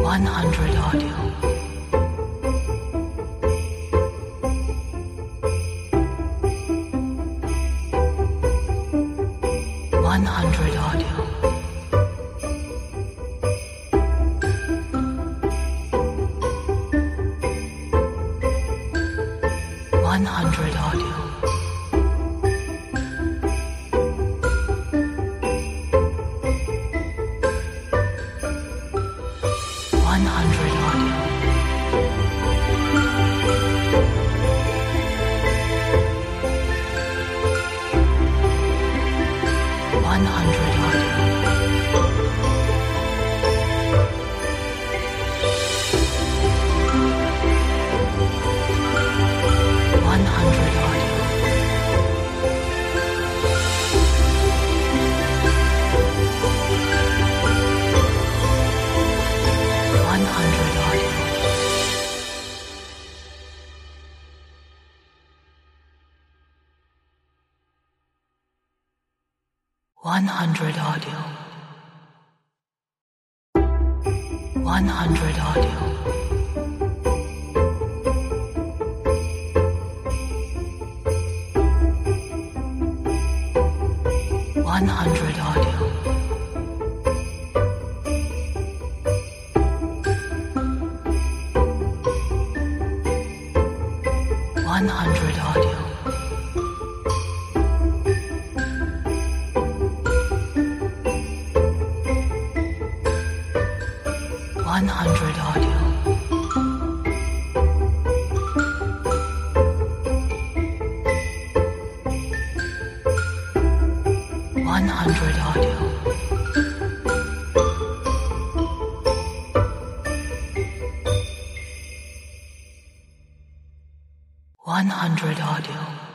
100 audio. 100 audio. 100 audio. 100 audio. 100 audio. 100 audio. 100 audio. 100 audio. 100 audio. 100 audio. 100 audio. 100 audio. 100 audio. 100 audio.